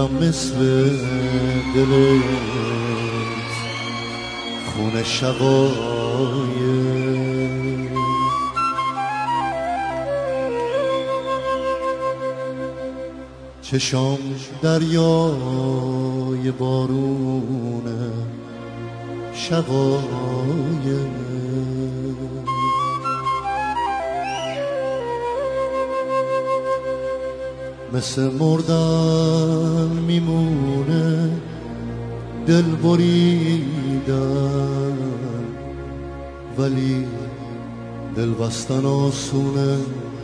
دلم مثل دلت خون شقایق چشام دریای بارونه شقایق مثل مردن میمونه دل بریدن ولی دل بستن آسونه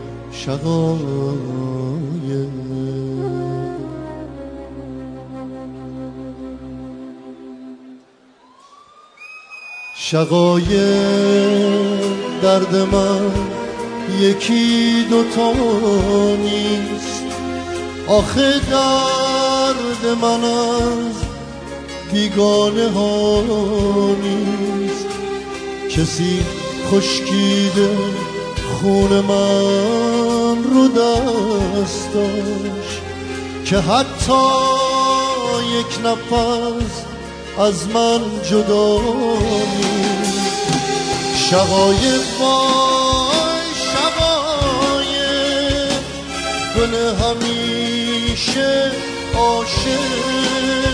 شقایق شقایق درد من یکی دوتا نیست آخه درد من از بیگانه ها نیست کسی خشکیده خون من رو دستاش که حتی یک نفس از من جدا نیست شقایق وای شقایق گل همیشه عاشق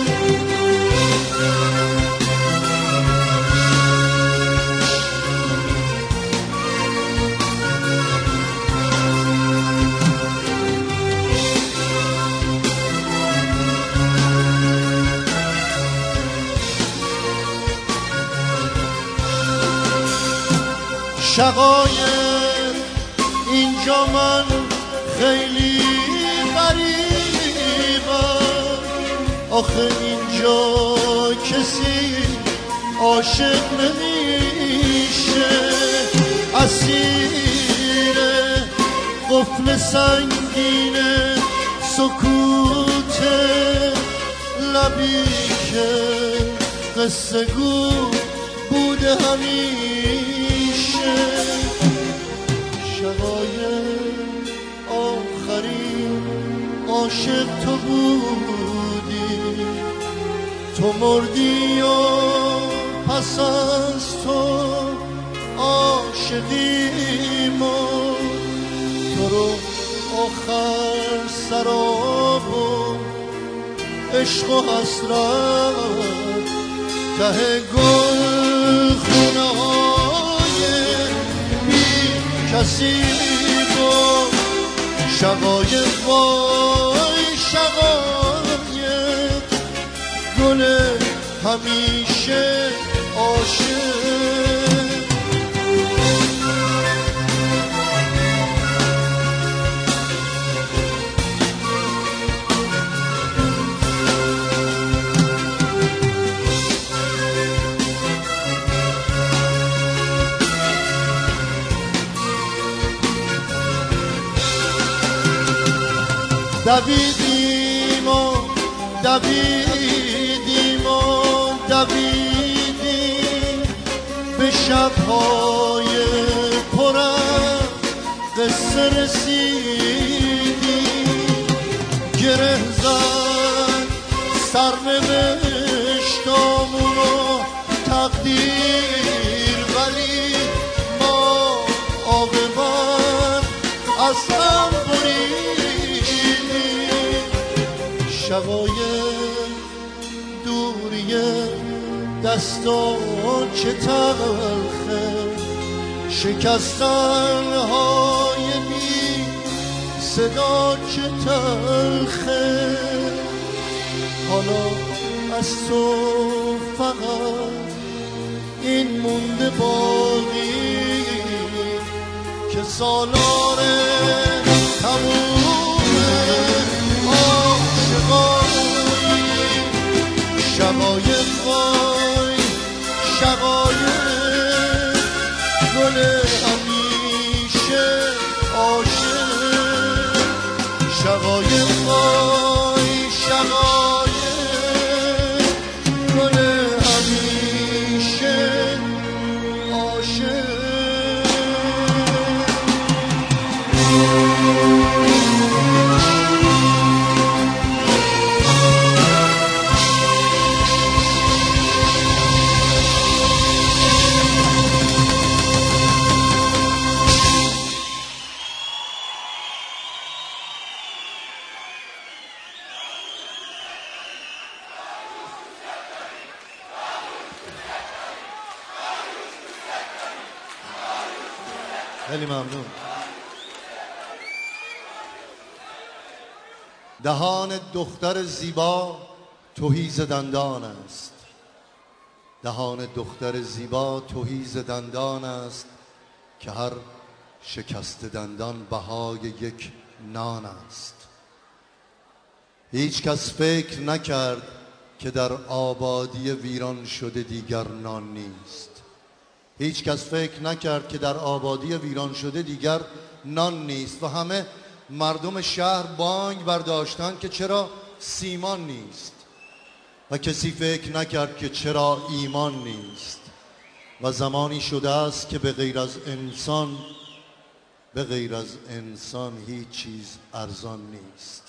شقایق اینجا من خیلی غریبم آخه اینجا کسی عاشق نمیشه اسیر قفل سنگین سکوت لبی که قصه گو بوده همیشه شقایق آخرین عاشق تو بودی تو مردی و پس از تو عاشقی مرد تو رو آخر سراب و عشق و حسرت ته گل خونه های بی کسی بود شقایق وای شقایق گل همیشه عاشق دویدیم و دویدیم و دویدیم به شب‌های پر از قصه رسیدیم گره زد سرنوشتامون و تقدیر ولی ما عاقبت از هم شقایق دوریه دستا چه تلخه شکستن های بی صدا چه تلخه حالا از تو فقط این مونده باقی که سالار تموم شقایق وای شقایق گل همیشه عاشق شقایق وای شقایق گل همیشه عاشق خیلی ممنون. دهان دختر زیبا تهی ز دندان است. دهان دختر زیبا تهی ز دندان است که هر شکست دندان بهای یک نان است. هیچ کس فکر نکرد که در آبادی ویران شده دیگر نان نیست. هیچ کس فکر نکرد که در آبادی ویران شده دیگر نان نیست و همه مردم شهر بانگ برداشتند که چرا سیمان نیست و کسی فکر نکرد که چرا ایمان نیست و زمانی شده است که به غیر از انسان هیچ چیز ارزان نیست.